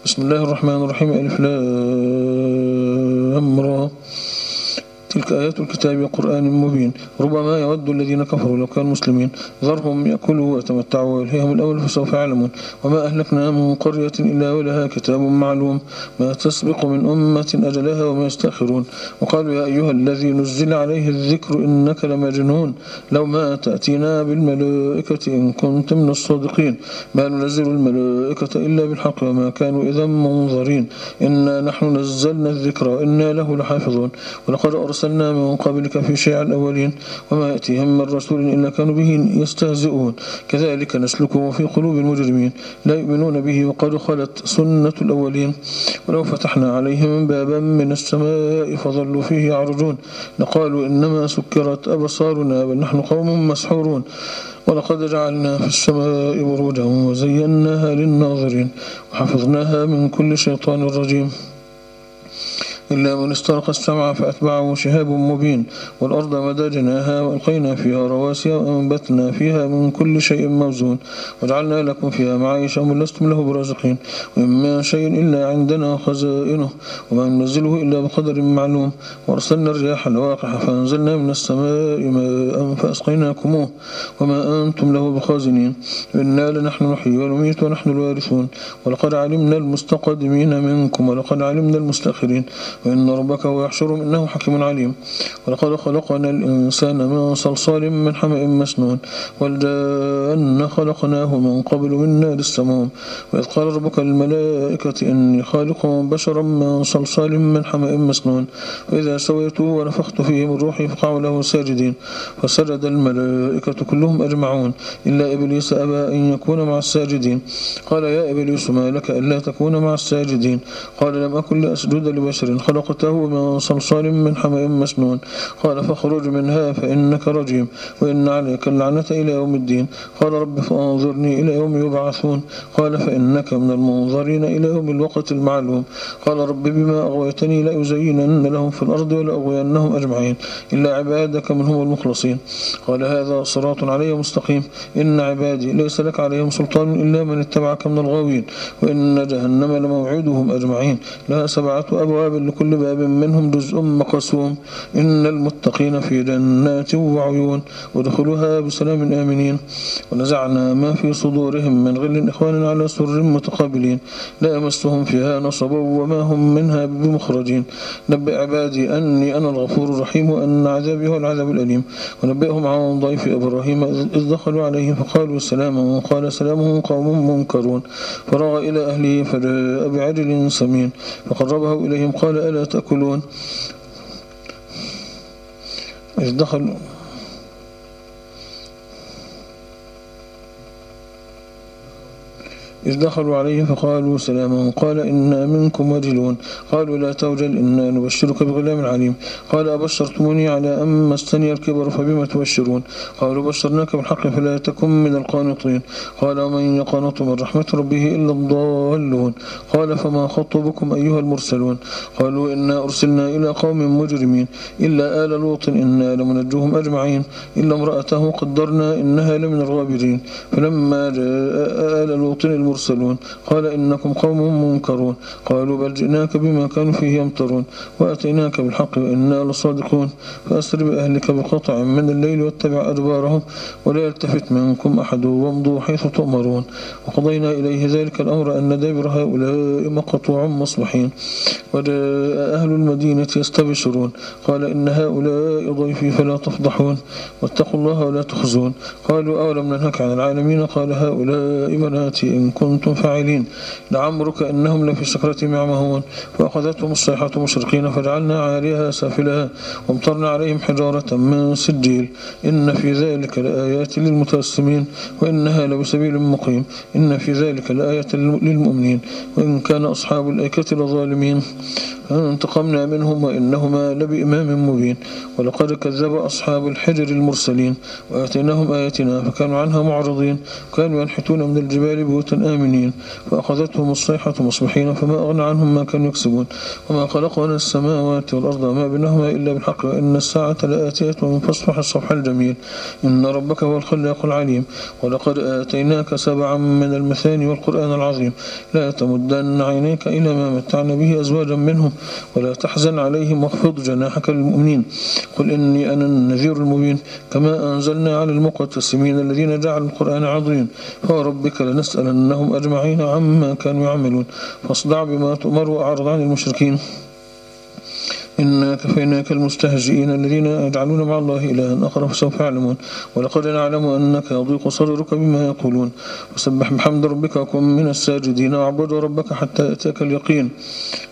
بسم الله الرحمن الرحيم. ألف لام را. تلك آيات الكتاب وقرآن مبين. ربما يود الذين كفروا لو كانوا مسلمين ذرهم يأكلوا ويتمتعوا ويلهيهم الأول فسوف يعلمون. وما أهلكنا من قرية إلا ولها كتاب معلوم ما تسبق من أمة أجلها وما يستأخرون. وقالوا يا أيها الذي نزل عليه الذكر إنك لمجنون لو ما تأتينا بالملائكة إن كنت من الصادقين ما ننزل الملائكة إلا بالحق وما كانوا إذا منظرين إنا نحن نزلنا الذكر وإنا له لحافظون. ولقد أرسلنا من قبلك في شيع الأولين وما يأتيهم من رسول إلا كانوا به يستهزئون كذلك نسلكه في قلوب المجرمين لا يؤمنون به وقد خلت سنة الأولين. ولو فتحنا عليهم بابا من السماء فظلوا فيه يعرجون لقالوا إنما سكرت أبصارنا بل نحن قوم مسحورون. ولقد جعلنا في السماء بروجا وزيناها للناظرين وحفظناها من كل شيطان رجيم إلا من استرق السمع فأتبعه شهاب مبين. والأرض مددناها وألقينا فيها رواسي وأنبتنا فيها من كل شيء موزون وجعلنا لكم فيها معايشة ومن لستم له برازقين ومن شيء إلا عندنا خزائنه وما ننزله إلا بقدر معلوم. وأرسلنا الرياح لواقح فأنزلنا من السماء ماء فأسقيناكموه وما أنتم له بخازنين إنا لنحن نحيي ونميت ونحن الوارثون. ولقد علمنا المستقدمين منكم ولقد علمنا المستأخرين وإن ربك هو يحشرهم إنه حكيم عليم. ولقد خلقنا الإنسان من صلصال من حمأ مسنون والجان خلقناه من قبل من نار السموم. وإذ قال ربك للملائكة إني خالق بشرا من صلصال من حمأ مسنون وإذا سويته ونفخت فيه من روحي فقعوا له ساجدين فسجد الملائكة كلهم أجمعون إلا إبليس أبى أن يكون مع الساجدين قال يا إبليس ما لك ألا تكون مع الساجدين قال لم أكن لأسجد لبشر خلقته من صلصال من حمأ مسنون قال فاخرج منها فإنك رجيم وإن عليك اللعنة إلى يوم الدين قال رب فأنظرني إلى يوم يبعثون قال فإنك من المنظرين إلى يوم الوقت المعلوم قال رب بما أغويتني لأزينن لهم في الأرض ولأغوينهم أجمعين إلا عبادك منهم المخلصين قال هذا صراط علي مستقيم إن عبادي ليس لك عليهم سلطان إلا من اتبعك من الغاوين وإن جهنم لموعدهم أجمعين لها 7 أبواب لكل باب منهم جزء مقسوم إن المتقين في جنات وعيون ودخلوها بسلام آمنين. ونزعنا ما في صدورهم من غل إخوان على سر متقابلين لا يمسهم فيها نصب وما هم منها بمخرجين. نبئ عبادي أني أنا الغفور الرحيم وأن عذابي هو العذاب الأليم. ونبئهم عن ضيف إبراهيم إذ دخلوا عليه فقالوا سلاما قال سلام قوم منكرون فراغ إلى أهله فجاء بعجل سمين فقربه إليهم قال ألا تأكلون. إذ دخلوا عليه فقالوا سلاما قال إنا منكم وجلون قالوا لا توجل إنا نبشرك بغلام عليم قال أبشرتموني على أن مسني الكبر فبما تبشرون قالوا بشرناك بالحق فلا تكن من القانطين قال ومن يقنط من رحمة ربه إلا الضالون قال فما خطبكم أيها المرسلون قالوا إنا أرسلنا إلى قوم مجرمين إلا آل لوط إنا لمنجوهم أجمعين إلا امرأته قدرنا إنها لمن الغابرين فلما جاء آل لوط المرسلون قال إنكم قوم منكرون قالوا بل جئناك بما كانوا فيه يمترون وأتيناك بالحق وإنا لصادقون فأسر بأهلك بقطع من الليل واتبع أدبارهم ولا يلتفت منكم أحد وامضوا حيث تؤمرون وقضينا إليه ذلك الأمر أن دابر هؤلاء مقطوع مصبحين. وجاء أهل المدينة يستبشرون قال إن هؤلاء ضيفي فلا تفضحون واتقوا الله ولا تخزون قالوا أولم ننهك عن العالمين قال هؤلاء بناتي إن كنتم فاعلين لعمرك إنهم لفي سكرتهم يعمهون فأخذتهم الصيحة مشرقين فجعلنا عاليها سافلها وامطرنا عليهم حجارة من سجيل إن في ذلك لآيات للمتأسمين وإنها لبسبيل مقيم إن في ذلك لآية للمؤمنين وإن كان أصحاب الأيكة لظالمين فانتقمنا منهم وإنهما لبإمام مبين. ولقد كذب أصحاب الحجر المرسلين وآتيناهم آياتنا فكانوا عنها معرضين كانوا ينحتون من الجبال بيوتا آمنين فأخذتهم الصيحة مصبحين فما أغنى عنهم ما كانوا يكسبون وما خلقنا السماوات والأرض وما بينهما إلا بالحق وإن الساعة لآتية فاصفح الصفح الجميل إن ربك هو الخلاق العليم ولقد آتيناك 7 من المثاني والقرآن العظيم لا تمدن عينيك إلى ما متعنا به أزواجا منهم ولا تحزن عليهم واخفض جناحك للمؤمنين قل إني أنا النذير المبين كما أنزلنا على المقتسمين الذين جعلوا القرآن عظيم فوربك لنسألنهم أجمعين عما كانوا يعملون فاصدع بما تؤمر وأعرض عن المشركين إنا كفيناك المستهزئين الذين يجعلون مع الله إلها آخر فسوف يعلمون ولقد نعلم أنك يضيق صدرك بما يقولون وسبح بحمد ربك وكن من الساجدين واعبد ربك حتى يأتيك اليقين